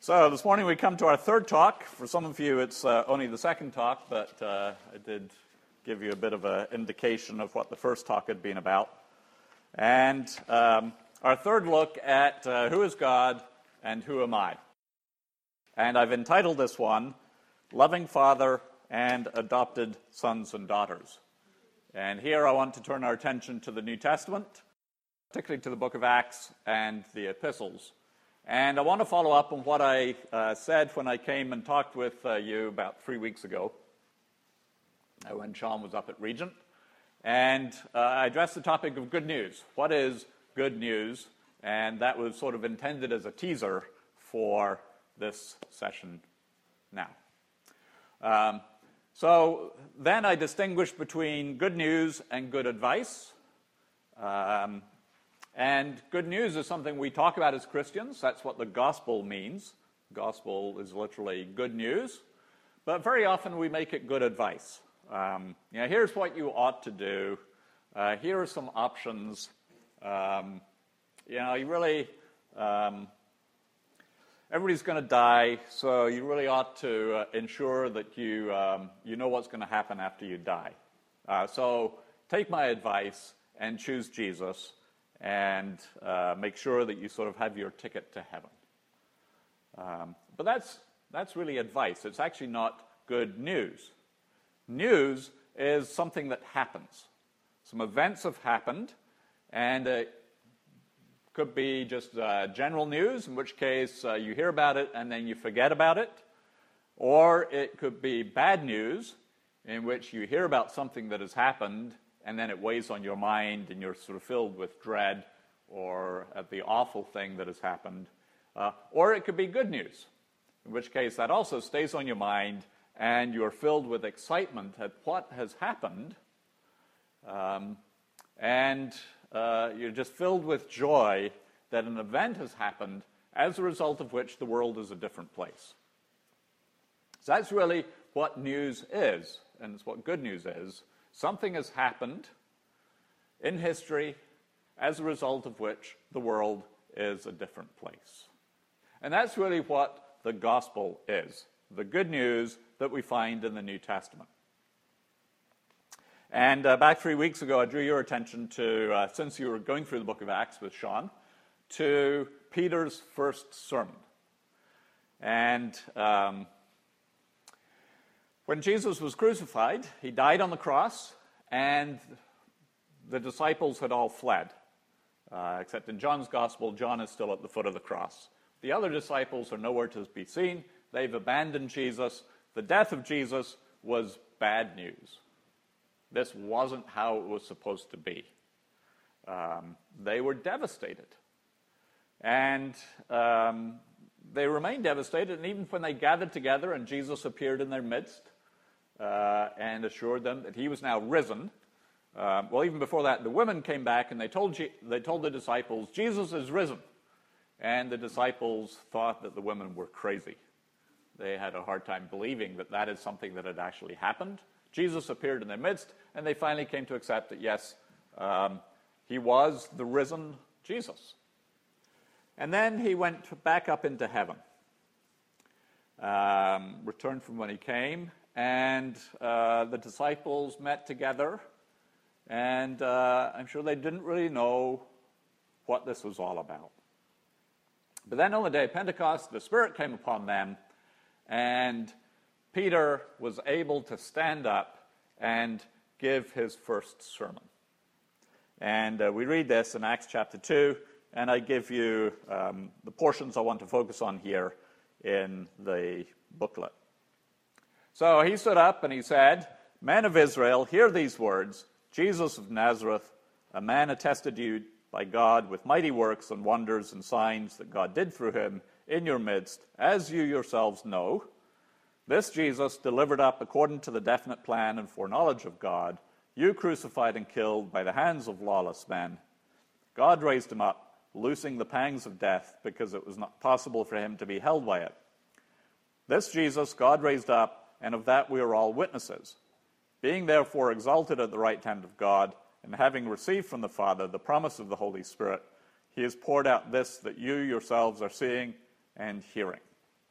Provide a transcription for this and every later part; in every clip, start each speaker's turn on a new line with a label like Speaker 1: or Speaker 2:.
Speaker 1: So this morning we come to our third talk. For some of you it's only the second talk, but I did give you a bit of an indication of what the first talk had been about. And our third look at who is God and who am I? And I've entitled this one, Loving Father and Adopted Sons and Daughters. And here I want to turn our attention to the New Testament, particularly to the book of Acts and the epistles. And I want to follow up on what I said when I came and talked with you about 3 weeks ago, when Sean was up at Regent. And I addressed the topic of good news. What is good news? And that was sort of intended as a teaser for this session now. So then I distinguished between good news and good advice. And good news is something we talk about as Christians. That's what the gospel means. Gospel is literally good news. But very often we make it good advice. Here's what you ought to do. Here are some options. You really, everybody's going to die, so you really ought to ensure that you know what's going to happen after you die. So take my advice and choose Jesus. And make sure that you sort of have your ticket to heaven. But that's really advice. It's actually not good news. News is something that happens. Some events have happened, and it could be just general news, in which case you hear about it and then you forget about it. Or it could be bad news, in which you hear about something that has happened and then it weighs on your mind, and you're sort of filled with dread or at the awful thing that has happened. Or it could be good news, in which case that also stays on your mind, and you're filled with excitement at what has happened, and you're just filled with joy that an event has happened, as a result of which the world is a different place. So that's really what news is, and it's what good news is. Something has happened in history as a result of which the world is a different place. And that's really what the gospel is, the good news that we find in the New Testament. And back 3 weeks ago, I drew your attention to, since you were going through the book of Acts with Sean, to Peter's first sermon. And when Jesus was crucified, he died on the cross, and the disciples had all fled. Except in John's gospel, John is still at the foot of the cross. The other disciples are nowhere to be seen. They've abandoned Jesus. The death of Jesus was bad news. This wasn't how it was supposed to be. They were devastated. And they remained devastated, and even when they gathered together and Jesus appeared in their midst, and assured them that he was now risen. Even before that, the women came back and they told the disciples, Jesus is risen. And the disciples thought that the women were crazy. They had a hard time believing that that is something that had actually happened. Jesus appeared in their midst, and they finally came to accept that, yes, he was the risen Jesus. And then he went back up into heaven, returned from when he came. And the disciples met together, and I'm sure they didn't really know what this was all about. But then on the day of Pentecost, the Spirit came upon them, and Peter was able to stand up and give his first sermon. And we read this in Acts chapter 2, and I give you the portions I want to focus on here in the booklet. So he stood up and he said, Men of Israel, hear these words. Jesus of Nazareth, a man attested to you by God with mighty works and wonders and signs that God did through him in your midst, as you yourselves know. This Jesus, delivered up according to the definite plan and foreknowledge of God, you crucified and killed by the hands of lawless men. God raised him up, loosing the pangs of death, because it was not possible for him to be held by it. This Jesus God raised up, and of that we are all witnesses. Being therefore exalted at the right hand of God, and having received from the Father the promise of the Holy Spirit, he has poured out this that you yourselves are seeing and hearing.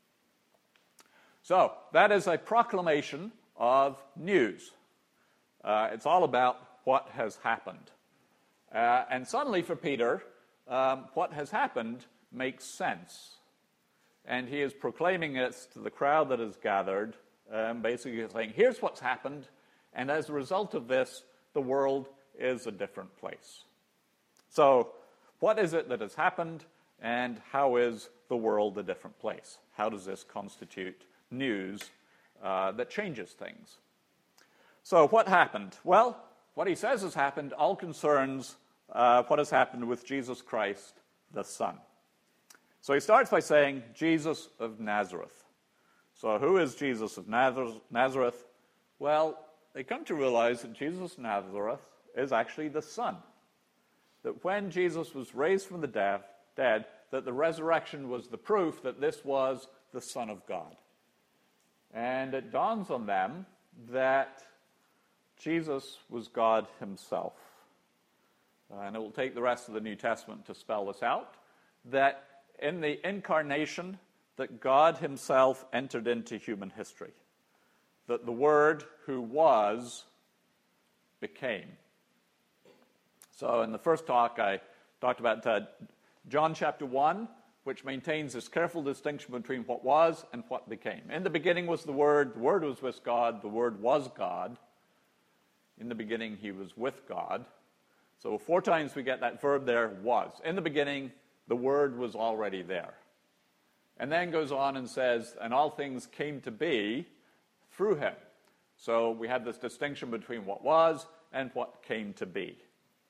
Speaker 1: So that is a proclamation of news. It's all about what has happened. And suddenly for Peter, what has happened makes sense. And he is proclaiming it to the crowd that is gathered, basically saying, here's what's happened, and as a result of this, the world is a different place. So what is it that has happened, and how is the world a different place? How does this constitute news that changes things? So what happened? Well, what he says has happened all concerns what has happened with Jesus Christ, the Son. So he starts by saying, Jesus of Nazareth. So who is Jesus of Nazareth? Well, they come to realize that Jesus of Nazareth is actually the Son. That when Jesus was raised from the dead, that the resurrection was the proof that this was the Son of God. And it dawns on them that Jesus was God himself. And it will take the rest of the New Testament to spell this out, that in the incarnation, that God himself entered into human history. That the Word who was became. So in the first talk, I talked about John chapter 1, which maintains this careful distinction between what was and what became. In the beginning was the Word was with God, the Word was God. In the beginning, he was with God. So 4 times we get that verb there, was. In the beginning, the Word was already there. And then goes on and says, and all things came to be through him. So we have this distinction between what was and what came to be.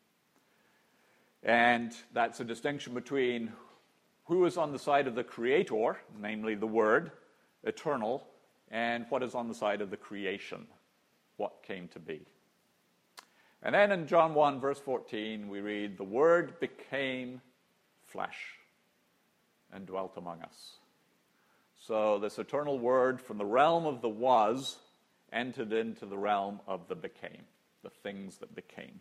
Speaker 1: And that's a distinction between who is on the side of the Creator, namely the Word, eternal, and what is on the side of the creation, what came to be. And then in John 1, verse 14, we read, the Word became flesh and dwelt among us. So this eternal Word from the realm of the was entered into the realm of the became, the things that became.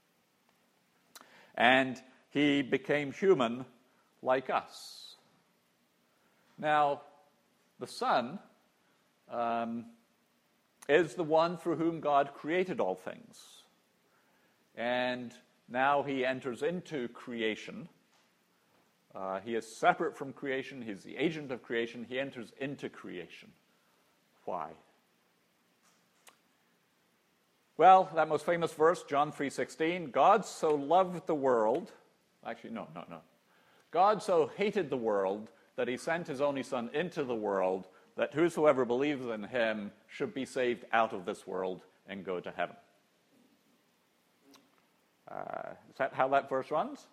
Speaker 1: And he became human like us. Now, the Son is the one through whom God created all things. And now he enters into creation. He is separate from creation. He's the agent of creation. He enters into creation. Why? Well, that most famous verse, John 3:16, God so loved the world, actually, no. God so hated the world that he sent his only Son into the world, that whosoever believes in him should be saved out of this world and go to heaven. Is that how that verse runs?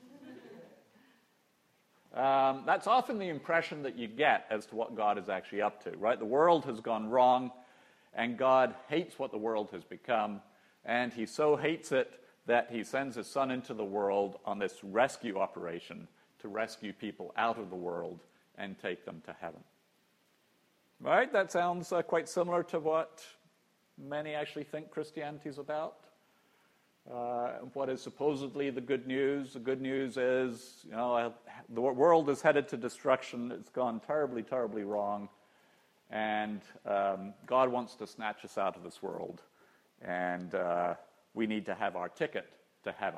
Speaker 1: That's often the impression that you get as to what God is actually up to, right? The world has gone wrong, and God hates what the world has become, and he so hates it that he sends his Son into the world on this rescue operation to rescue people out of the world and take them to heaven. Right? That sounds quite similar to what many actually think Christianity is about. What is supposedly the good news? The good news is, the world is headed to destruction. It's gone terribly, terribly wrong. And God wants to snatch us out of this world. And we need to have our ticket to heaven.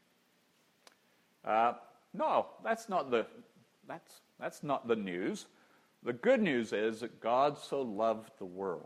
Speaker 1: No, that's not the news. The good news is that God so loved the world.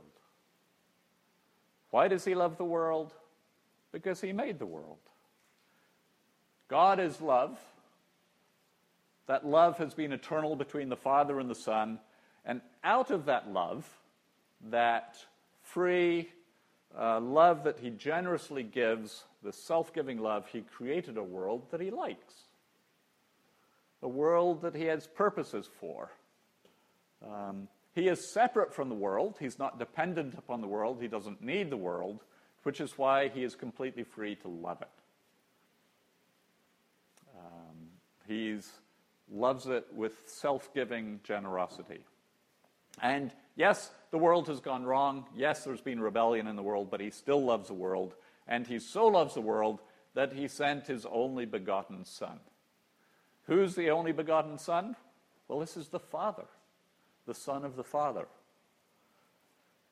Speaker 1: Why does he love the world? Because he made the world. God is love. That love has been eternal between the Father and the Son. And out of that love, that free love that he generously gives, the self-giving love, he created a world that he likes. A world that he has purposes for. He is separate from the world. He's not dependent upon the world. He doesn't need the world, which is why he is completely free to love it. He loves it with self-giving generosity. And yes, the world has gone wrong. Yes, there's been rebellion in the world, but he still loves the world. And he so loves the world that he sent his only begotten Son. Who's the only begotten Son? Well, this is the Father, the Son of the Father.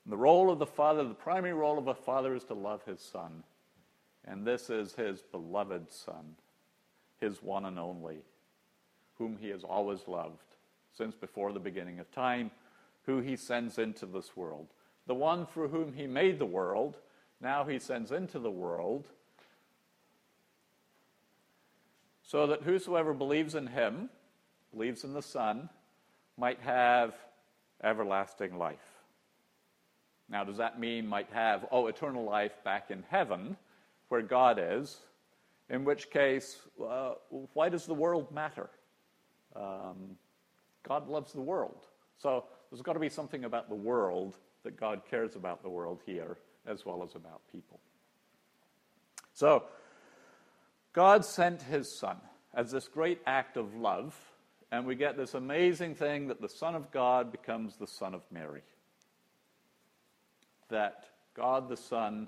Speaker 1: And the role of the Father, the primary role of a father, is to love his Son. And this is his beloved Son, his one and only, whom he has always loved since before the beginning of time, who he sends into this world. The one for whom he made the world, now he sends into the world, so that whosoever believes in him, believes in the Son, might have everlasting life. Now, does that mean might have, eternal life back in heaven, where God is? In which case, why does the world matter? God loves the world. So there's got to be something about the world that God cares about the world here, as well as about people. So, God sent his Son as this great act of love, and we get this amazing thing that the Son of God becomes the Son of Mary. That God the Son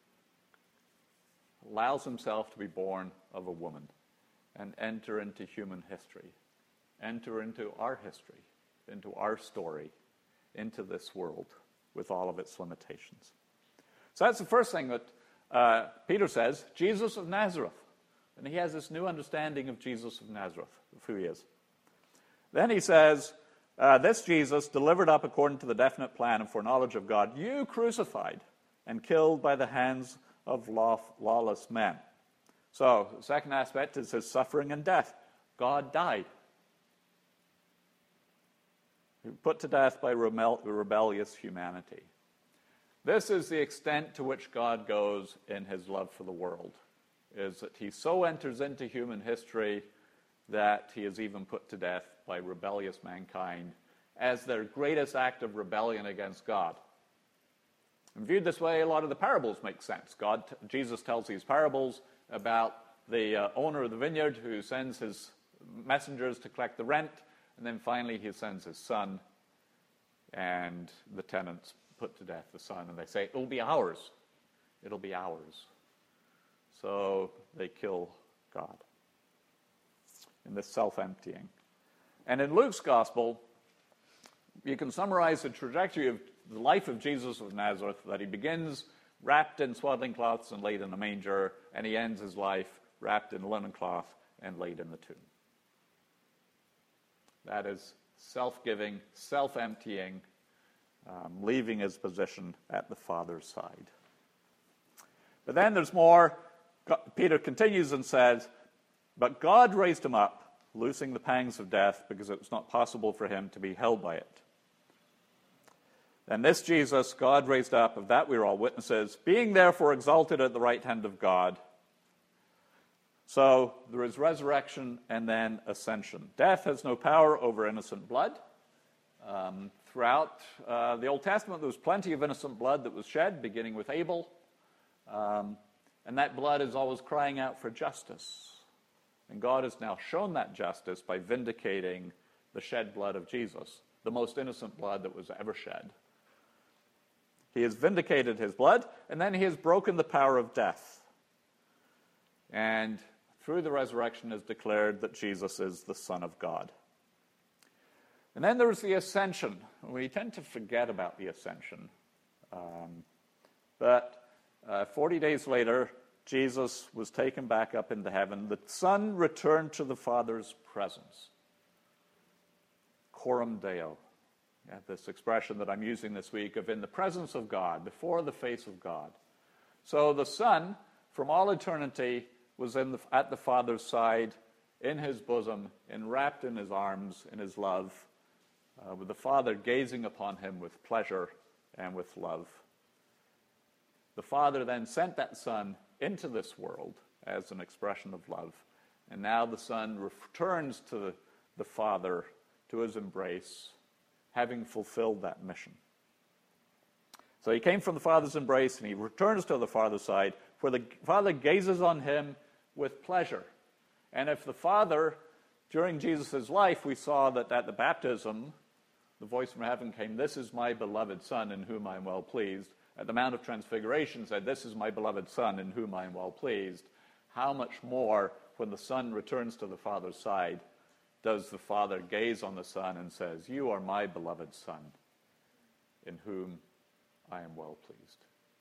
Speaker 1: allows himself to be born of a woman and enter into human history, enter into our history, into our story, into this world with all of its limitations. So that's the first thing that Peter says, Jesus of Nazareth. And he has this new understanding of Jesus of Nazareth, of who he is. Then he says, this Jesus, delivered up according to the definite plan and foreknowledge of God, you crucified and killed by the hands of lawless men. So, the second aspect is his suffering and death. God died. He was put to death by rebellious humanity. This is the extent to which God goes in his love for the world, is that he so enters into human history that he is even put to death by rebellious mankind as their greatest act of rebellion against God. And viewed this way, a lot of the parables make sense. Jesus tells these parables about the owner of the vineyard who sends his messengers to collect the rent, and then finally he sends his son, and the tenants put to death the son, and they say, it'll be ours. It'll be ours. So they kill God in this self-emptying. And in Luke's gospel, you can summarize the trajectory of the life of Jesus of Nazareth, that he begins wrapped in swaddling cloths and laid in a manger, and he ends his life wrapped in linen cloth and laid in the tomb. That is self-giving, self-emptying, leaving his position at the Father's side. But then there's more. Peter continues and says, but God raised him up, loosing the pangs of death, because it was not possible for him to be held by it. And this Jesus God raised up, of that we are all witnesses, being therefore exalted at the right hand of God. So there is resurrection and then ascension. Death has no power over innocent blood. Throughout the Old Testament, there was plenty of innocent blood that was shed, beginning with Abel. And that blood is always crying out for justice. And God has now shown that justice by vindicating the shed blood of Jesus, the most innocent blood that was ever shed. He has vindicated his blood, and then he has broken the power of death. And through the resurrection is declared that Jesus is the Son of God. And then there's the ascension. We tend to forget about the ascension. But 40 days later, Jesus was taken back up into heaven. The Son returned to the Father's presence. Coram Deo. This expression that I'm using this week of in the presence of God, before the face of God. So the Son, from all eternity, was at the Father's side, in his bosom, enwrapped in his arms, in his love, with the Father gazing upon him with pleasure and with love. The Father then sent that Son into this world as an expression of love. And now the Son returns to the Father, to his embrace, having fulfilled that mission. So he came from the Father's embrace, and he returns to the Father's side, where the Father gazes on him with pleasure. And if the Father, during Jesus' life, we saw that at the baptism, the voice from heaven came, this is my beloved Son, in whom I am well pleased. At the Mount of Transfiguration said, this is my beloved Son, in whom I am well pleased. How much more, when the Son returns to the Father's side, does the Father gaze on the Son and says, you are my beloved Son, in whom I am well pleased.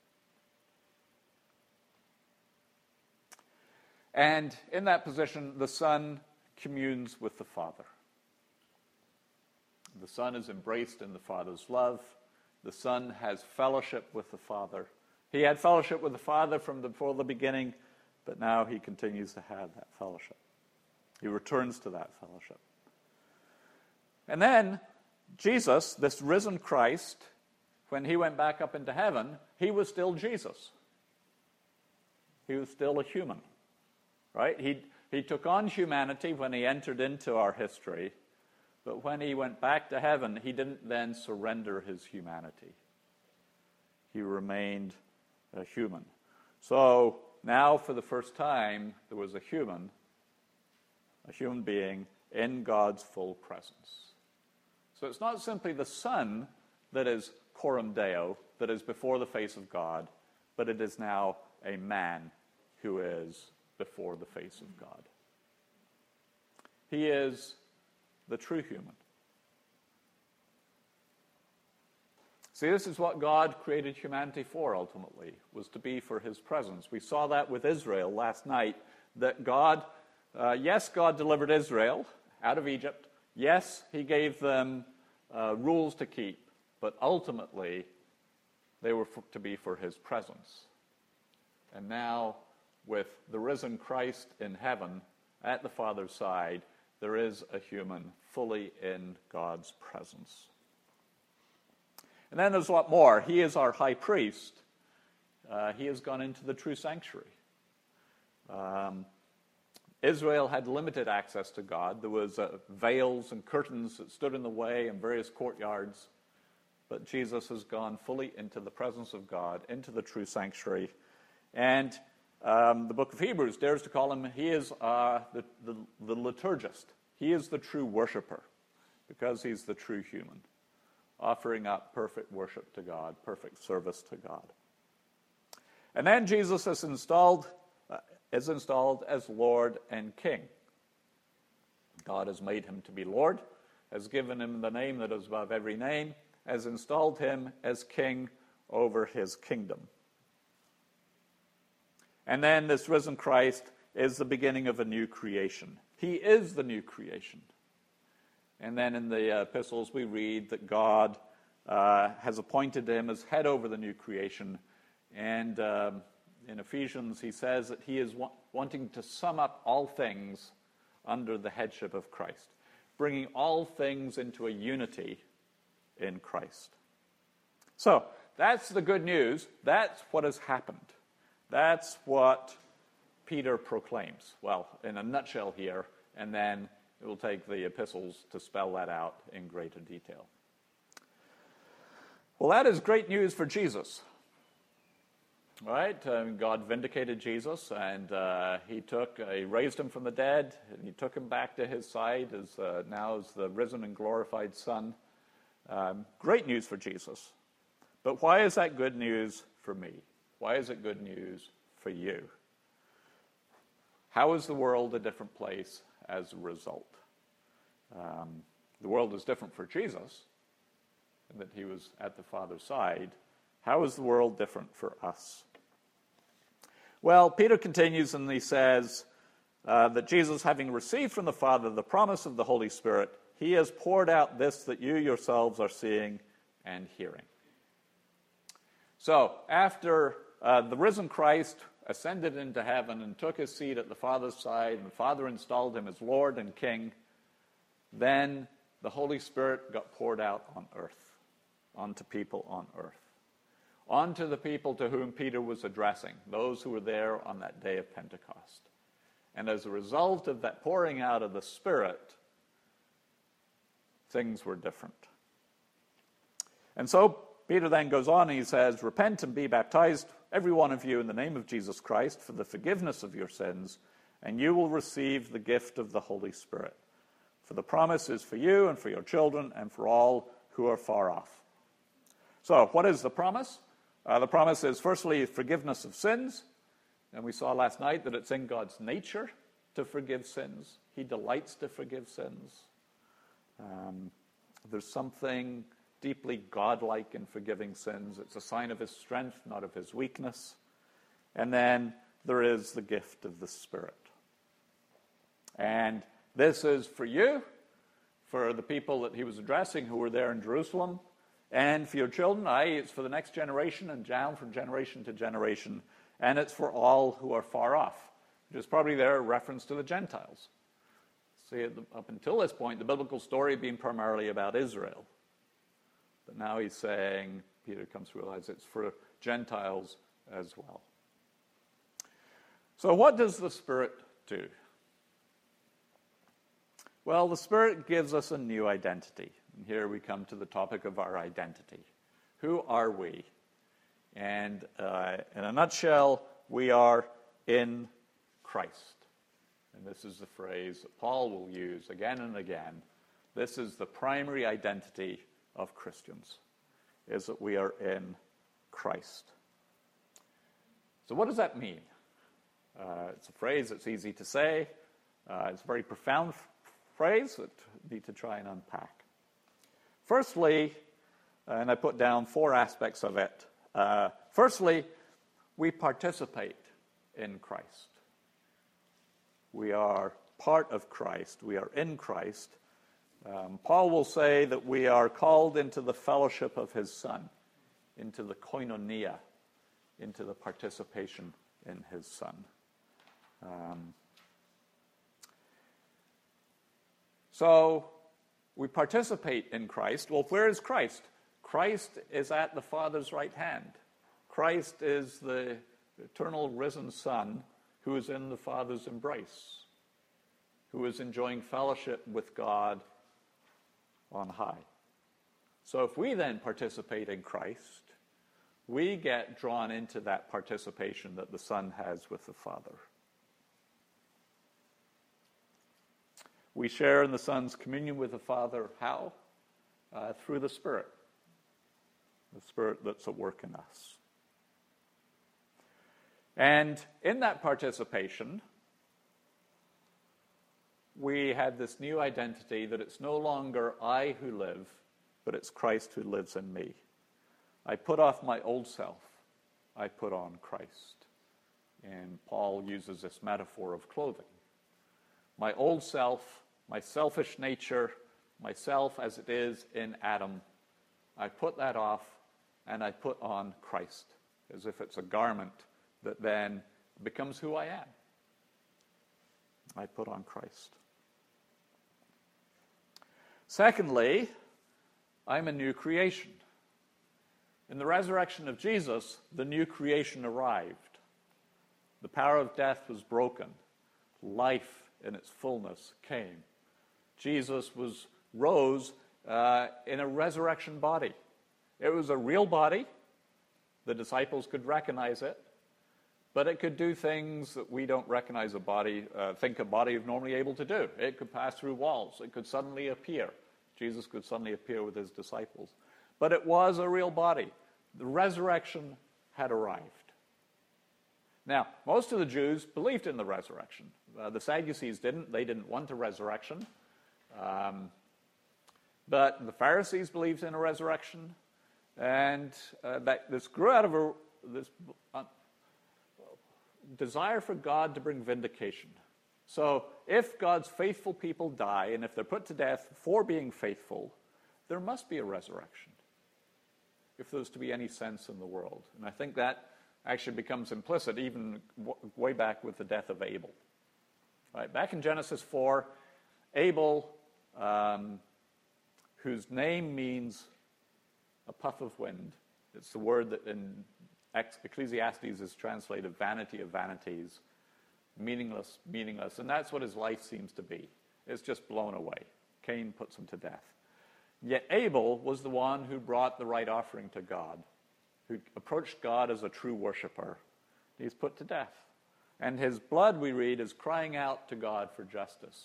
Speaker 1: And in that position, the Son communes with the Father. The Son is embraced in the Father's love. The Son has fellowship with the Father. He had fellowship with the Father from before the beginning, but now he continues to have that fellowship. He returns to that fellowship. And then Jesus, this risen Christ, when he went back up into heaven, he was still Jesus. He was still a human, right? He took on humanity when he entered into our history, but when he went back to heaven, he didn't then surrender his humanity. He remained a human. So now, for the first time, there was a human being in God's full presence. So it's not simply the Son that is coram Deo, that is before the face of God, but it is now a man who is before the face of God. He is the true human. See, this is what God created humanity for, ultimately, was to be for his presence. We saw that with Israel last night, that God, yes, God delivered Israel out of Egypt. Yes, he gave them rules to keep, but ultimately, they were to be for his presence. And now, with the risen Christ in heaven, at the Father's side, there is a human fully in God's presence. And then there's a lot more. He is our high priest. He has gone into the true sanctuary. Israel had limited access to God. There was veils and curtains that stood in the way in various courtyards. But Jesus has gone fully into the presence of God, into the true sanctuary. And the book of Hebrews dares to call him, he is the liturgist. He is the true worshiper, because he's the true human, offering up perfect worship to God, perfect service to God. And then Jesus is installed as Lord and King. God has made him to be Lord, has given him the name that is above every name, has installed him as king over his kingdom. And then this risen Christ is the beginning of a new creation. He is the new creation. And then in the epistles we read that God has appointed him as head over the new creation. And in Ephesians he says that he is wanting to sum up all things under the headship of Christ, bringing all things into a unity in Christ. So that's the good news. That's what has happened. That's what Peter proclaims. Well, in a nutshell here, and then it will take the epistles to spell that out in greater detail. Well, that is great news for Jesus. Right? God vindicated Jesus, and he raised him from the dead, and he took him back to his side now as the risen and glorified Son. Great news for Jesus. But why is that good news for me? Why is it good news for you? How is the world a different place as a result? The world is different for Jesus, in that he was at the Father's side. How is the world different for us? Well, Peter continues and he says that Jesus, having received from the Father the promise of the Holy Spirit, he has poured out this that you yourselves are seeing and hearing. So, after the risen Christ ascended into heaven and took his seat at the Father's side, and the Father installed him as Lord and King, then the Holy Spirit got poured out on earth, onto people on earth, onto the people to whom Peter was addressing, those who were there on that day of Pentecost. And as a result of that pouring out of the Spirit, things were different. And so Peter then goes on and he says, "Repent and be baptized, every one of you, in the name of Jesus Christ, for the forgiveness of your sins, and you will receive the gift of the Holy Spirit. For the promise is for you and for your children and for all who are far off." So, what is the promise? The promise is, firstly, forgiveness of sins. And we saw last night that it's in God's nature to forgive sins. He delights to forgive sins. There's something deeply godlike in forgiving sins. It's a sign of his strength, not of his weakness. And then there is the gift of the Spirit. And this is for you, for the people that he was addressing who were there in Jerusalem, and for your children, it's for the next generation and down from generation to generation, and it's for all who are far off, which is probably their reference to the Gentiles. See, up until this point, the biblical story had been primarily about Israel. But now he's saying, Peter comes to realize it's for Gentiles as well. So what does the Spirit do? Well, the Spirit gives us a new identity. And here we come to the topic of our identity. Who are we? And in a nutshell, we are in Christ. And this is the phrase that Paul will use again and again. This is the primary identity of Christians, is that we are in Christ. So what does that mean? It's a phrase that's easy to say. It's a very profound phrase that we need to try and unpack. Firstly, and I put down 4 aspects of it. Firstly, we participate in Christ. We are part of Christ. We are in Christ. Paul will say that we are called into the fellowship of his Son, into the koinonia, into the participation in his Son. So we participate in Christ. Well, where is Christ? Christ is at the Father's right hand. Christ is the eternal risen Son who is in the Father's embrace, who is enjoying fellowship with God on high. So if we then participate in Christ, we get drawn into that participation that the Son has with the Father. We share in the Son's communion with the Father. How? Through the Spirit that's at work in us. And in that participation, we have this new identity that it's no longer I who live, but it's Christ who lives in me. I put off my old self. I put on Christ. And Paul uses this metaphor of clothing. My old self, my selfish nature, myself as it is in Adam, I put that off and I put on Christ, as if it's a garment that then becomes who I am. I put on Christ. Secondly, I'm a new creation. In the resurrection of Jesus, the new creation arrived. The power of death was broken. Life in its fullness came. Jesus rose in a resurrection body. It was a real body. The disciples could recognize it. But it could do things that we don't recognize think a body is normally able to do. It could pass through walls. It could suddenly appear. Jesus could suddenly appear with his disciples. But it was a real body. The resurrection had arrived. Now, most of the Jews believed in the resurrection. The Sadducees didn't. They didn't want a resurrection. But the Pharisees believed in a resurrection. And this grew out of this desire for God to bring vindication. So if God's faithful people die, and if they're put to death for being faithful, there must be a resurrection, if there's to be any sense in the world. And I think that actually becomes implicit even way back with the death of Abel. Right, back in Genesis 4, Abel, whose name means a puff of wind. It's the word that in Ecclesiastes is translated vanity of vanities, meaningless, and that's what his life seems to be. It's just blown away. Cain puts him to death. Yet Abel was the one who brought the right offering to God, who approached God as a true worshiper. He's put to death. And his blood, we read, is crying out to God for justice.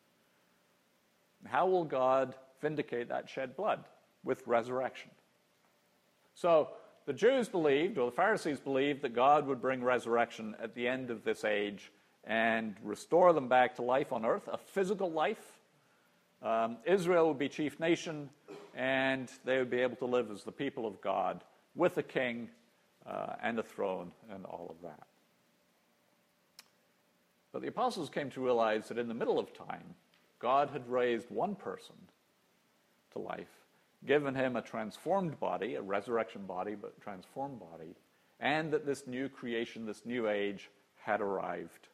Speaker 1: How will God vindicate that shed blood? With resurrection. So the Jews believed, or the Pharisees believed, that God would bring resurrection at the end of this age and restore them back to life on earth, a physical life. Israel would be chief nation. and they would be able to live as the people of God with a king and a throne and all of that. But the apostles came to realize that in the middle of time, God had raised one person to life, given him a transformed body, a resurrection body, but transformed body, and that this new creation, this new age had arrived.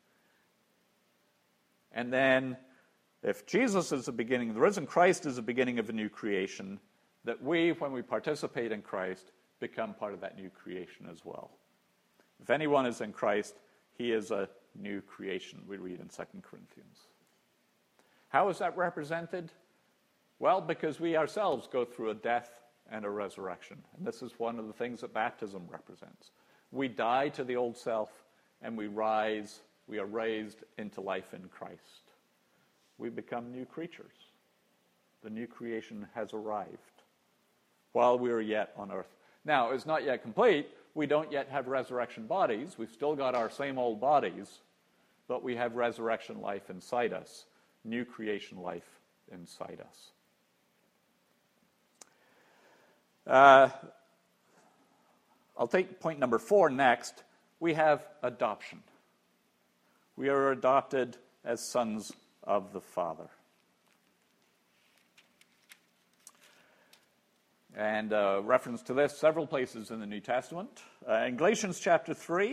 Speaker 1: And then, if Jesus is the beginning, the risen Christ is the beginning of a new creation, that we, when we participate in Christ, become part of that new creation as well. If anyone is in Christ, he is a new creation, we read in 2 Corinthians. How is that represented? Well, because we ourselves go through a death and a resurrection. And this is one of the things that baptism represents. We die to the old self, and we are raised into life in Christ. We become new creatures. The new creation has arrived while we are yet on earth. Now, it's not yet complete. We don't yet have resurrection bodies. We've still got our same old bodies, but we have resurrection life inside us, new creation life inside us. I'll take point number 4 next. We have adoption. We are adopted as sons of the Father. And reference to this several places in the New Testament. In Galatians chapter 3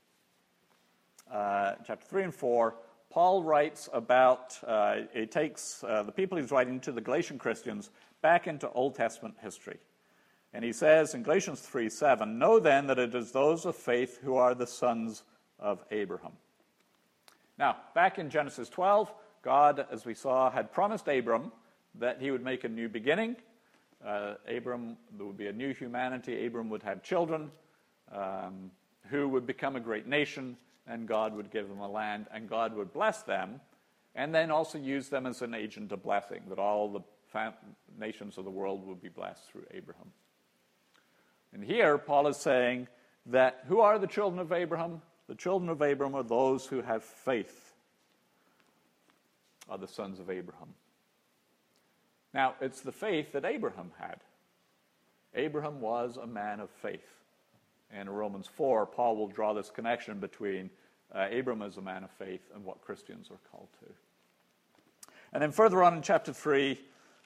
Speaker 1: and 4, Paul writes about, he takes the people he's writing to, the Galatian Christians, back into Old Testament history. And he says in Galatians 3:7, "Know then that it is those of faith who are the sons of Abraham." Now, back in Genesis 12, God, as we saw, had promised Abram that he would make a new beginning. There would be a new humanity. Abram would have children who would become a great nation, and God would give them a land, and God would bless them, and then also use them as an agent of blessing, that all the nations of the world would be blessed through Abraham. And here, Paul is saying that who are the children of Abraham? The children of Abraham are those who have faith, are the sons of Abraham. Now, it's the faith that Abraham had. Abraham was a man of faith. And in Romans 4, Paul will draw this connection between Abraham as a man of faith and what Christians are called to. And then further on in chapter 3,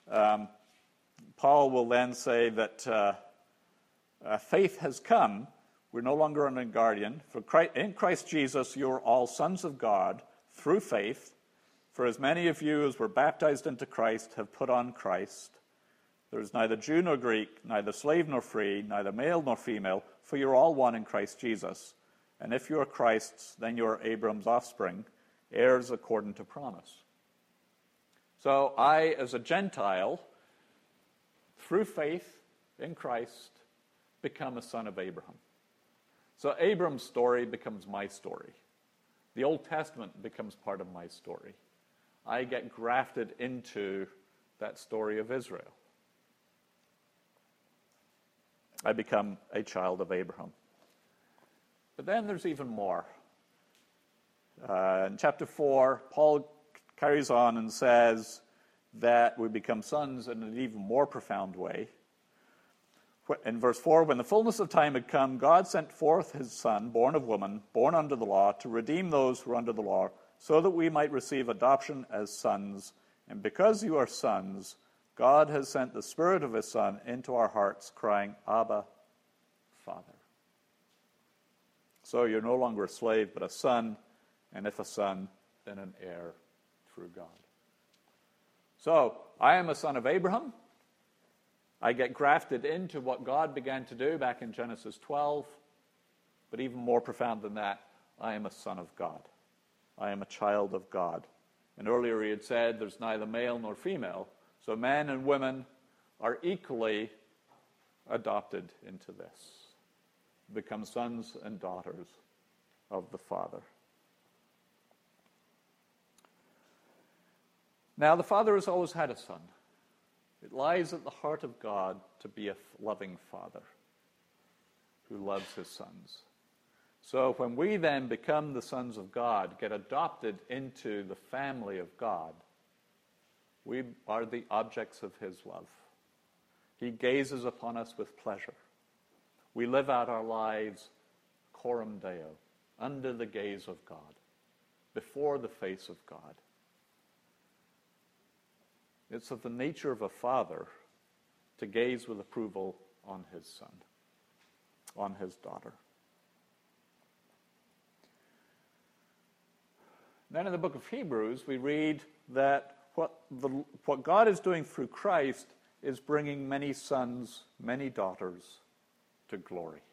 Speaker 1: Paul will then say that faith has come. We're no longer under a guardian. In Christ Jesus, you're all sons of God through faith. For as many of you as were baptized into Christ have put on Christ. There is neither Jew nor Greek, neither slave nor free, neither male nor female, for you're all one in Christ Jesus. And if you are Christ's, then you are Abraham's offspring, heirs according to promise. So I, as a Gentile, through faith in Christ, become a son of Abraham. So Abram's story becomes my story. The Old Testament becomes part of my story. I get grafted into that story of Israel. I become a child of Abraham. But then there's even more. In chapter 4, Paul carries on and says that we become sons in an even more profound way. In verse 4, when the fullness of time had come, God sent forth his Son, born of woman, born under the law, to redeem those who are under the law, so that we might receive adoption as sons. And because you are sons, God has sent the Spirit of his Son into our hearts, crying, Abba, Father. So you're no longer a slave, but a son, and if a son, then an heir through God. So, I am a son of Abraham. I get grafted into what God began to do back in Genesis 12. But even more profound than that, I am a son of God. I am a child of God. And earlier he had said there's neither male nor female. So men and women are equally adopted into this. Become sons and daughters of the Father. Now, the Father has always had a son. It lies at the heart of God to be a loving Father who loves his sons. So when we then become the sons of God, get adopted into the family of God, we are the objects of his love. He gazes upon us with pleasure. We live out our lives coram Deo, under the gaze of God, before the face of God. It's of the nature of a father to gaze with approval on his son, on his daughter. Then in the book of Hebrews, we read that what God is doing through Christ is bringing many sons, many daughters to glory.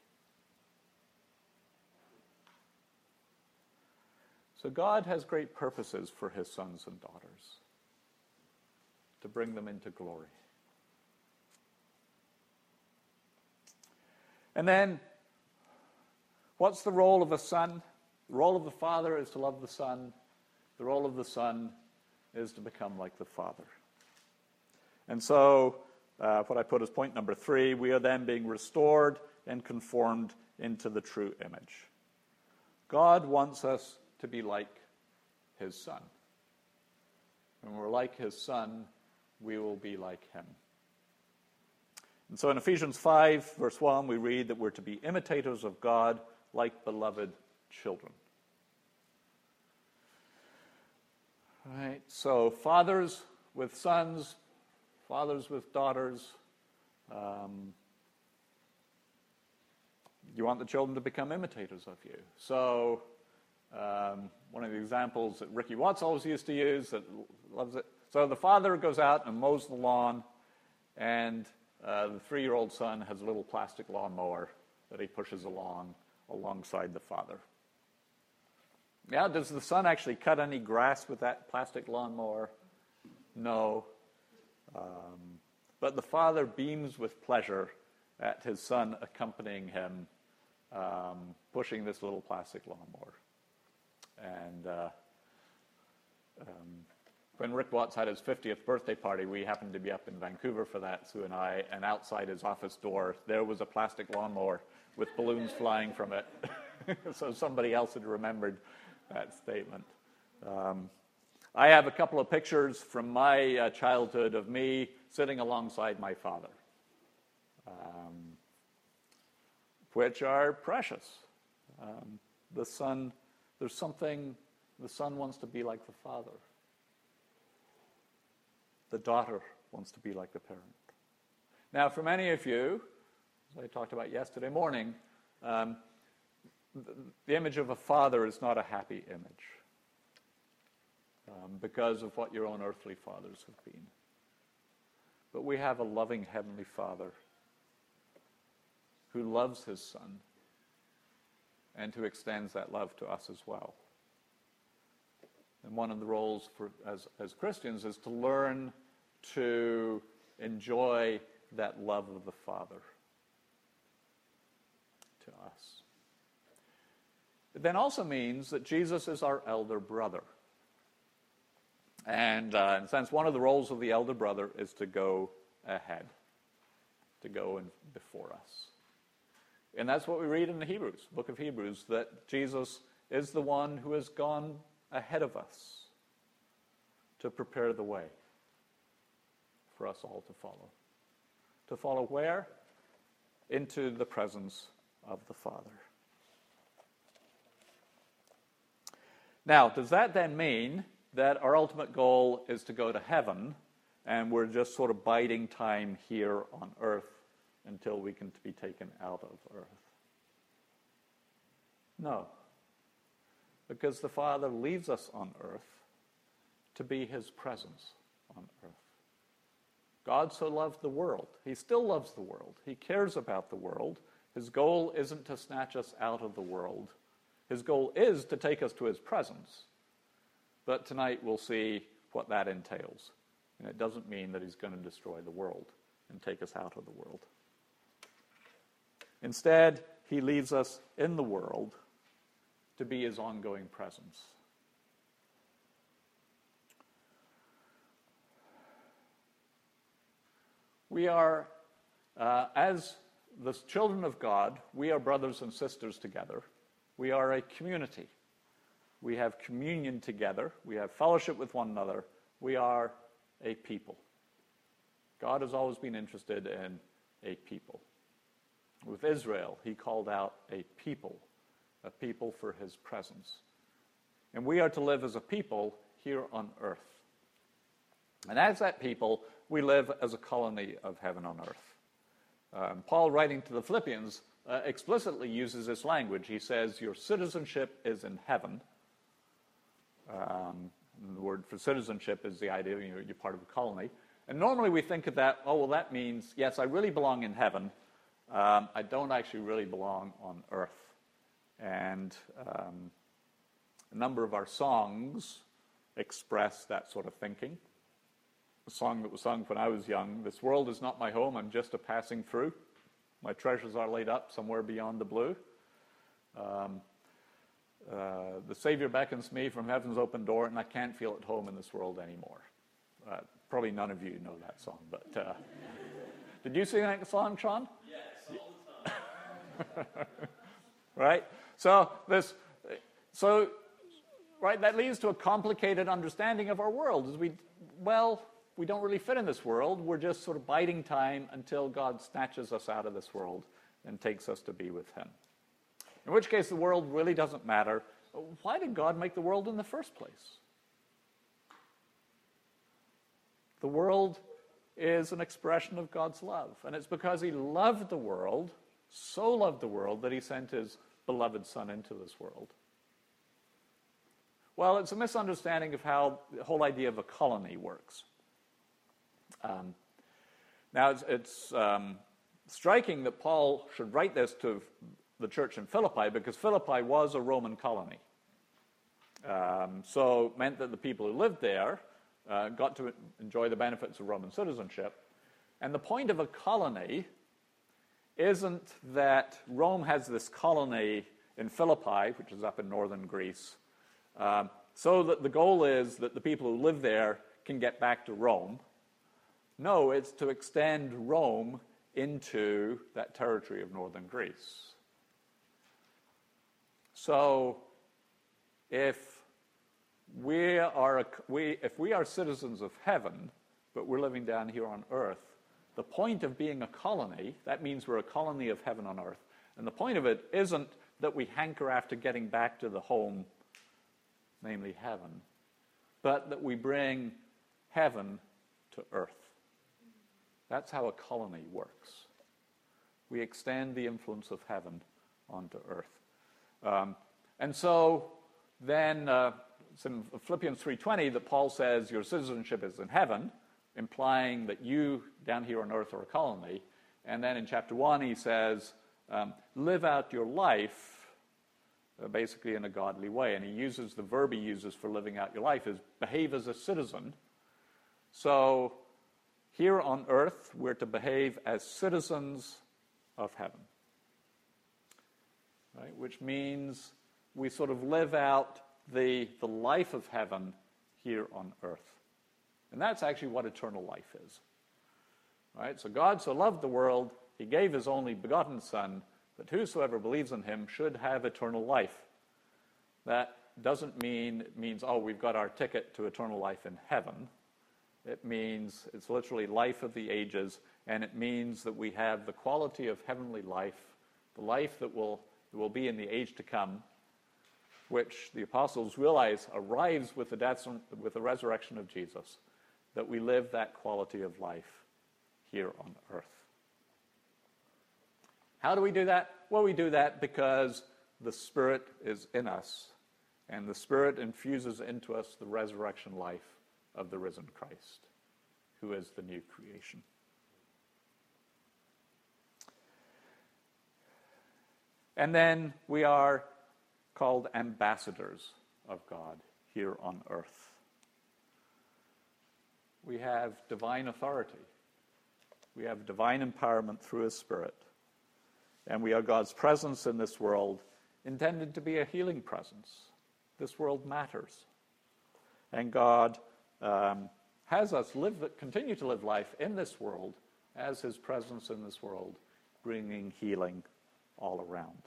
Speaker 1: So God has great purposes for his sons and daughters, to bring them into glory. And then, what's the role of a son? The role of the father is to love the son. The role of the son is to become like the father. And so, what I put as point number 3, we are then being restored and conformed into the true image. God wants us to be like his son. When we're like his son, we will be like him. And so in Ephesians 5, verse 1, we read that we're to be imitators of God like beloved children. Right? So fathers with sons, fathers with daughters. You want the children to become imitators of you. So one of the examples that Ricky Watts always used to use, that loves it. So the father goes out and mows the lawn, and the 3-year-old son has a little plastic lawnmower that he pushes along alongside the father. Now, does the son actually cut any grass with that plastic lawnmower? No. But the father beams with pleasure at his son accompanying him, pushing this little plastic lawnmower. And when Rick Watts had his 50th birthday party, we happened to be up in Vancouver for that, Sue and I, and outside his office door, there was a plastic lawnmower with balloons flying from it. So somebody else had remembered that statement. I have a couple of pictures from my childhood of me sitting alongside my father, which are precious. The son wants to be like the father. The daughter wants to be like the parent. Now, for many of you, as I talked about yesterday morning, the image of a father is not a happy image because of what your own earthly fathers have been. But we have a loving Heavenly Father who loves his Son and who extends that love to us as well. And one of the roles as Christians is to learn to enjoy that love of the Father to us. It then also means that Jesus is our elder brother. And in a sense, one of the roles of the elder brother is to go ahead, to go in before us. And that's what we read in the book of Hebrews, that Jesus is the one who has gone ahead of us to prepare the way for us all to follow. To follow where? Into the presence of the Father. Now, does that then mean that our ultimate goal is to go to heaven and we're just sort of biding time here on earth until we can be taken out of earth? No. Because the Father leaves us on earth to be his presence on earth. God so loved the world. He still loves the world. He cares about the world. His goal isn't to snatch us out of the world. His goal is to take us to his presence. But tonight we'll see what that entails. And it doesn't mean that he's going to destroy the world and take us out of the world. Instead, he leaves us in the world to be his ongoing presence. We are, as the children of God, we are brothers and sisters together. We are a community. We have communion together. We have fellowship with one another. We are a people. God has always been interested in a people. With Israel, he called out a people for his presence. And we are to live as a people here on earth. And as that people, we live as a colony of heaven on earth. Paul, writing to the Philippians, explicitly uses this language. He says, your citizenship is in heaven. The word for citizenship is the idea you're part of a colony. And normally we think of that, oh, well, that means, yes, I really belong in heaven. I don't actually really belong on earth. And a number of our songs express that sort of thinking. A song that was sung when I was young, this world is not my home, I'm just a passing through. My treasures are laid up somewhere beyond the blue. The Savior beckons me from heaven's open door, and I can't feel at home in this world anymore. Probably none of you know that song, but did you sing that song, Sean?
Speaker 2: Yes, all the time.
Speaker 1: Right? Right, that leads to a complicated understanding of our world. We don't really fit in this world. We're just sort of biding time until God snatches us out of this world and takes us to be with him. In which case, the world really doesn't matter. Why did God make the world in the first place? The world is an expression of God's love. And it's because he loved the world, so loved the world, that he sent his beloved Son into this world. Well, it's a misunderstanding of how the whole idea of a colony works. Now, it's striking that Paul should write this to the church in Philippi, because Philippi was a Roman colony. So it meant that the people who lived there got to enjoy the benefits of Roman citizenship. And the point of a colony isn't that Rome has this colony in Philippi, which is up in northern Greece, so that the goal is that the people who live there can get back to Rome. No, it's to extend Rome into that territory of northern Greece. So if we are citizens of heaven, but we're living down here on earth, the point of being a colony, that means we're a colony of heaven on earth. And the point of it isn't that we hanker after getting back to the home, namely heaven, but that we bring heaven to earth. That's how a colony works. We extend the influence of heaven onto earth. And so then it's in Philippians 3:20 that Paul says your citizenship is in heaven, implying that you down here on earth are a colony. And then in chapter 1 he says, live out your life basically in a godly way. And he uses the verb he uses for living out your life is behave as a citizen. So here on earth we're to behave as citizens of heaven. Right? Which means we sort of live out the life of heaven here on earth. And that's actually what eternal life is. Right? So God so loved the world, he gave his only begotten Son, that whosoever believes in him should have eternal life. That doesn't mean, it means, oh, we've got our ticket to eternal life in heaven. It means it's literally life of the ages, and it means that we have the quality of heavenly life, the life that will be in the age to come, which the apostles realize arrives with the resurrection of Jesus, that we live that quality of life here on earth. How do we do that? Well, we do that because the Spirit is in us, and the Spirit infuses into us the resurrection life of the risen Christ, who is the new creation. And then we are called ambassadors of God here on earth. We have divine authority. We have divine empowerment through his Spirit. And we are God's presence in this world, intended to be a healing presence. This world matters. And God has us continue to live life in this world as his presence in this world, bringing healing all around.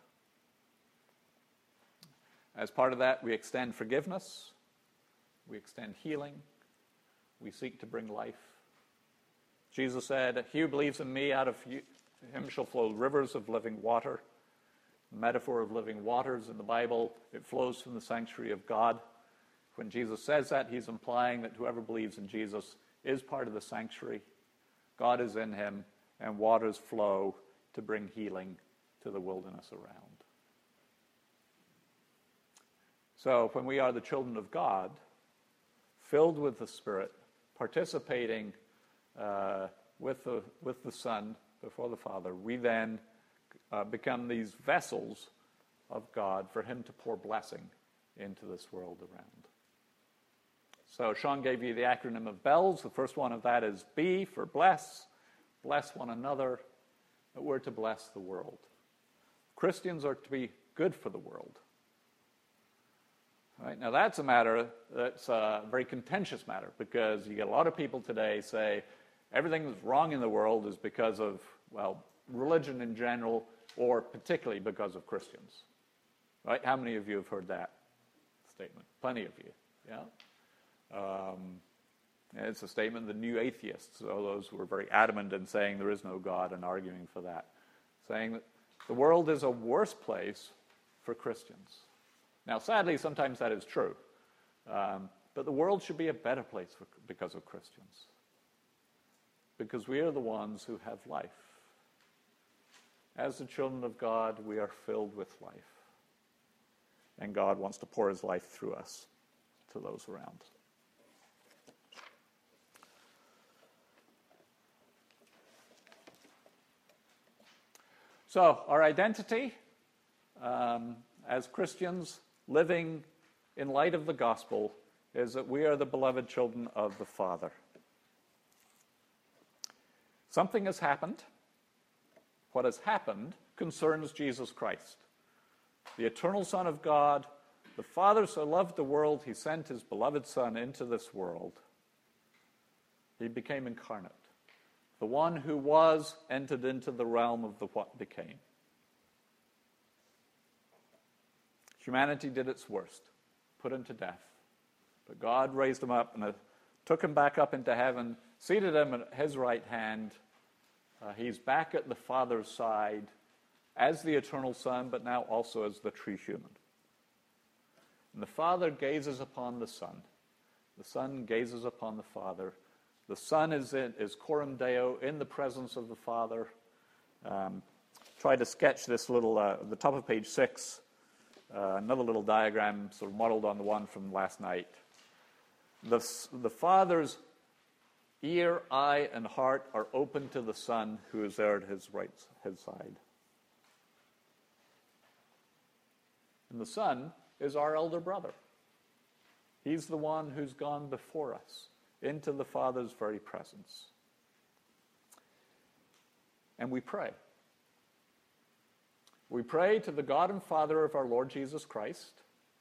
Speaker 1: As part of that, we extend forgiveness, we extend healing, we seek to bring life, Jesus said, "He who believes in me, out of him shall flow rivers of living water." The metaphor of living waters in the Bible, it flows from the sanctuary of God. When Jesus says that, he's implying that whoever believes in Jesus is part of the sanctuary. God is in him, and waters flow to bring healing to the wilderness around. So when we are the children of God, filled with the Spirit, participating with the Son before the Father, we then become these vessels of God for him to pour blessing into this world around. So Sean gave you the acronym of BELLS. The first one of that is B for bless one another, but we're to bless the world. Christians are to be good for the world. Right? Now that's a matter that's a very contentious matter, because you get a lot of people today say everything that's wrong in the world is because of, well, religion in general, or particularly because of Christians. Right? How many of you have heard that statement? Plenty of you. Yeah. It's a statement of the new atheists, so those who are very adamant in saying there is no God and arguing for that, saying that the world is a worse place for Christians. Now, sadly, sometimes that is true, but the world should be a better place because of Christians, because we are the ones who have life. As the children of God, we are filled with life, and God wants to pour his life through us to those around. So, our identity as Christians living in light of the gospel is that we are the beloved children of the Father. Something has happened. What has happened concerns Jesus Christ, the eternal Son of God. The Father so loved the world, he sent his beloved Son into this world. He became incarnate. The one who was entered into the realm of the what became. Humanity did its worst, put him to death. But God raised him up and took him back up into heaven, seated him at his right hand. He's back at the Father's side as the eternal Son, but now also as the true human. And the Father gazes upon the Son. The Son gazes upon the Father. The Son is coram Deo, in the presence of the Father. Try to sketch this little, the top of page 6, another little diagram sort of modeled on the one from last night. The Father's ear, eye, and heart are open to the Son who is there at his side. And the Son is our elder brother. He's the one who's gone before us into the Father's very presence. And we pray. We pray to the God and Father of our Lord Jesus Christ.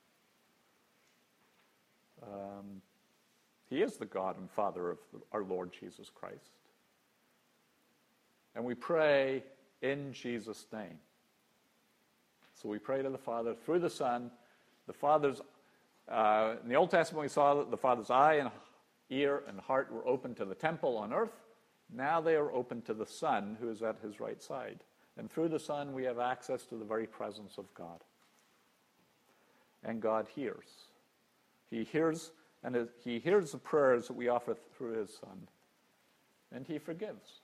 Speaker 1: He is the God and Father of our Lord Jesus Christ. And we pray in Jesus' name. So we pray to the Father through the Son. The Father's, in the Old Testament we saw that the Father's eye and ear and heart were open to the temple on earth. Now they are open to the Son who is at his right side. And through the Son we have access to the very presence of God. And God hears. He hears, and he hears the prayers that we offer through his Son. And he forgives.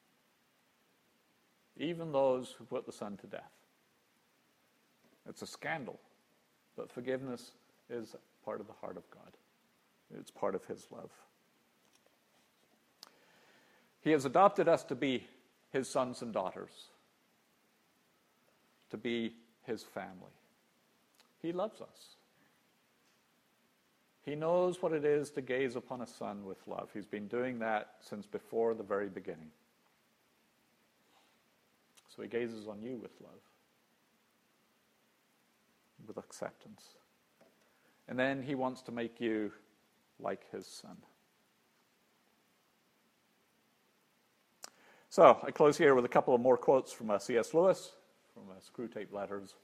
Speaker 1: Even those who put the Son to death. It's a scandal. But forgiveness is part of the heart of God. It's part of his love. He has adopted us to be his sons and daughters, to be his family. He loves us. He knows what it is to gaze upon a son with love. He's been doing that since before the very beginning. So he gazes on you with love, with acceptance. And then he wants to make you like his Son. So I close here with a couple of more quotes from C.S. Lewis, from Screwtape Letters.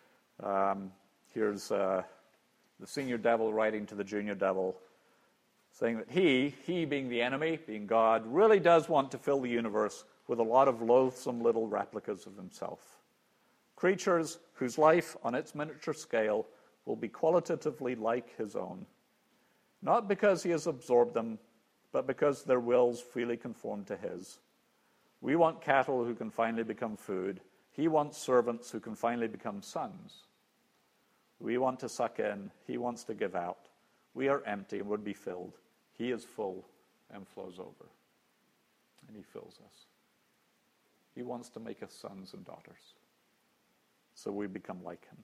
Speaker 1: Here's the senior devil writing to the junior devil, saying that he being the enemy, being God, really does want to fill the universe with a lot of loathsome little replicas of himself. Creatures whose life on its miniature scale will be qualitatively like his own. Not because he has absorbed them, but because their wills freely conform to his. We want cattle who can finally become food. He wants servants who can finally become sons. We want to suck in. He wants to give out. We are empty and would be filled. He is full and flows over. And he fills us. He wants to make us sons and daughters. So we become like him.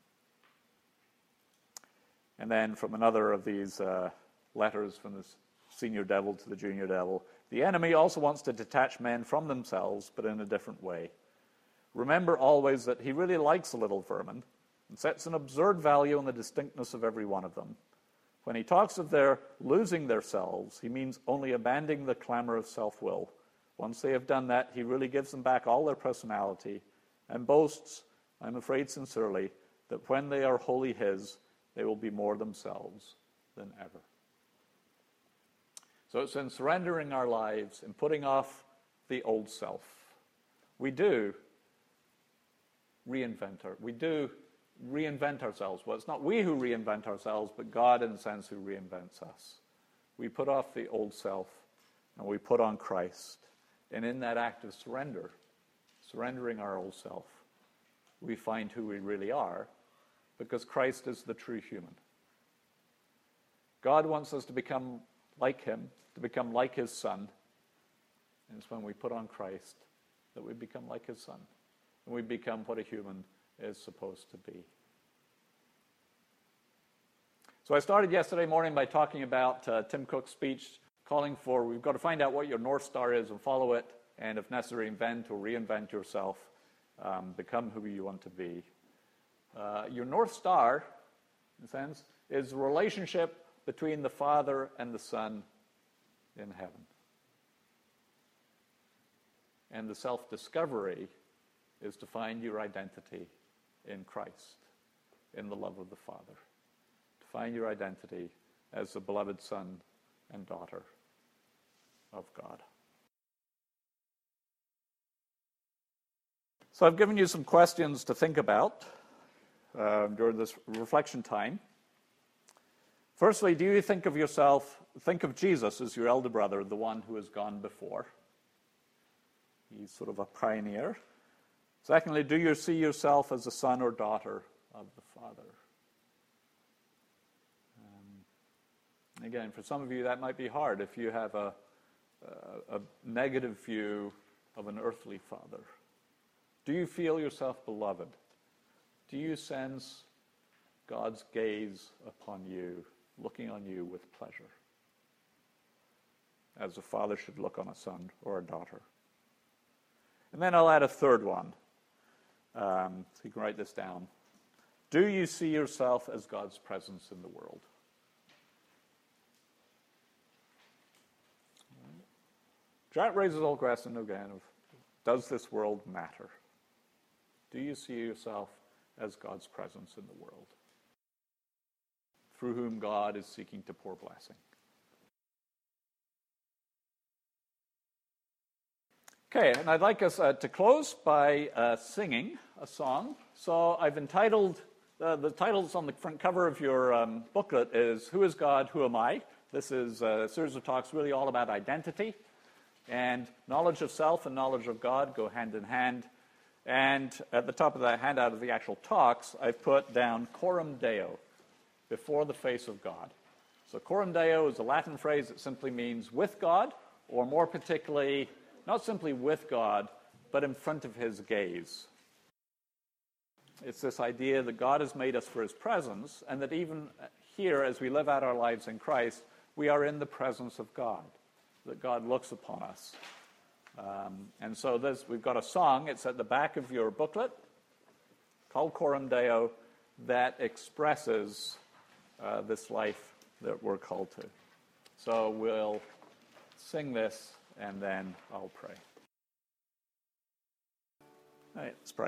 Speaker 1: And then from another of these letters from the senior devil to the junior devil, the enemy also wants to detach men from themselves, but in a different way. Remember always that he really likes the little vermin and sets an absurd value on the distinctness of every one of them. When he talks of their losing their selves, he means only abandoning the clamor of self-will. Once they have done that, he really gives them back all their personality and boasts, I'm afraid sincerely, that when they are wholly his, they will be more themselves than ever. So it's in surrendering our lives and putting off the old self. We do reinvent ourselves. Well, it's not we who reinvent ourselves, but God, in a sense, who reinvents us. We put off the old self, and we put on Christ. And in that act of surrendering our old self, we find who we really are, because Christ is the true human. God wants us to become like him, to become like his Son. And it's when we put on Christ that we become like his Son. And we become what a human is supposed to be. So I started yesterday morning by talking about Tim Cook's speech, calling for, we've got to find out what your North Star is and follow it, and if necessary, invent or reinvent yourself, become who you want to be. Your North Star, in a sense, is the relationship between the Father and the Son in heaven. And the self-discovery is to find your identity in Christ, in the love of the Father. To find your identity as the beloved son and daughter of God. So I've given you some questions to think about during this reflection time. Firstly, do you think of Jesus as your elder brother, the one who has gone before? He's sort of a pioneer. Secondly, do you see yourself as a son or daughter of the Father? Again, for some of you, that might be hard if you have a negative view of an earthly father. Do you feel yourself beloved? Do you sense God's gaze upon you, looking on you with pleasure, as a father should look on a son or a daughter? And then I'll add a third one, so you can write this down. Do you see yourself as God's presence in the world? That raises the whole question again of, does this world matter? Do you see yourself as God's presence in the world, through whom God is seeking to pour blessing? Okay, and I'd like us to close by singing a song. So I've entitled, the titles on the front cover of your booklet is Who is God, Who Am I? This is a series of talks really all about identity. And knowledge of self and knowledge of God go hand in hand. And at the top of the handout of the actual talks, I've put down Coram Deo, before the face of God. So Coram Deo is a Latin phrase that simply means with God, or more particularly, not simply with God, but in front of his gaze. It's this idea that God has made us for his presence, and that even here, as we live out our lives in Christ, we are in the presence of God, that God looks upon us. And so we've got a song, it's at the back of your booklet, called Coram Deo, that expresses this life that we're called to. So we'll sing this, and then I'll pray. All right, let's pray.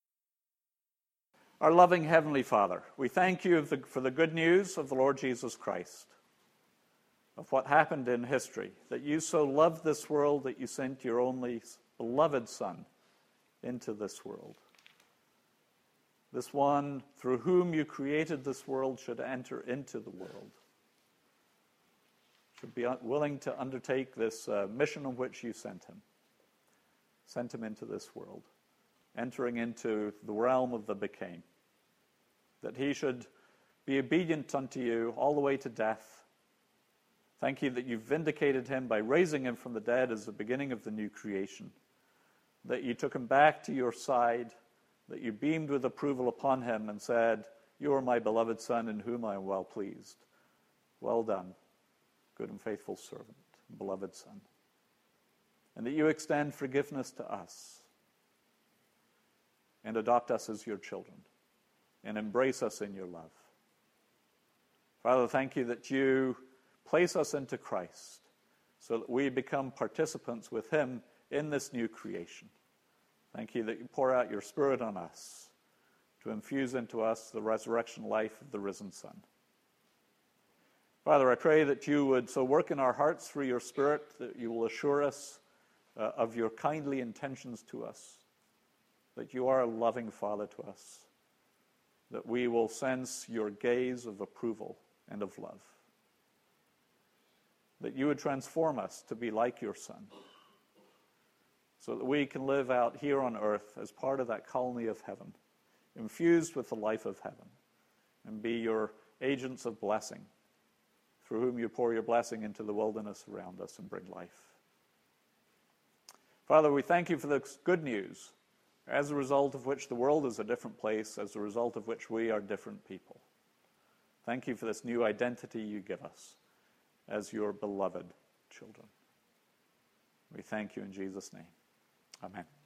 Speaker 1: Our loving Heavenly Father, we thank you for the good news of the Lord Jesus Christ. of what happened in history, that you so loved this world that you sent your only beloved Son into this world. This one through whom you created this world should enter into the world, should be willing to undertake this mission on which you sent him into this world, entering into the realm of the became, that he should be obedient unto you all the way to death. Thank you that you vindicated him by raising him from the dead as the beginning of the new creation, that you took him back to your side, that you beamed with approval upon him and said, "You are my beloved Son in whom I am well pleased. Well done, good and faithful servant, beloved Son." And that you extend forgiveness to us and adopt us as your children and embrace us in your love. Father, thank you that you place us into Christ so that we become participants with him in this new creation. Thank you that you pour out your Spirit on us to infuse into us the resurrection life of the risen Son. Father, I pray that you would so work in our hearts through your Spirit that you will assure us of your kindly intentions to us, that you are a loving Father to us, that we will sense your gaze of approval and of love, that you would transform us to be like your Son, so that we can live out here on earth as part of that colony of heaven, infused with the life of heaven, and be your agents of blessing, through whom you pour your blessing into the wilderness around us and bring life. Father, we thank you for this good news, as a result of which the world is a different place, as a result of which we are different people. Thank you for this new identity you give us as your beloved children. We thank you in Jesus' name. Amen.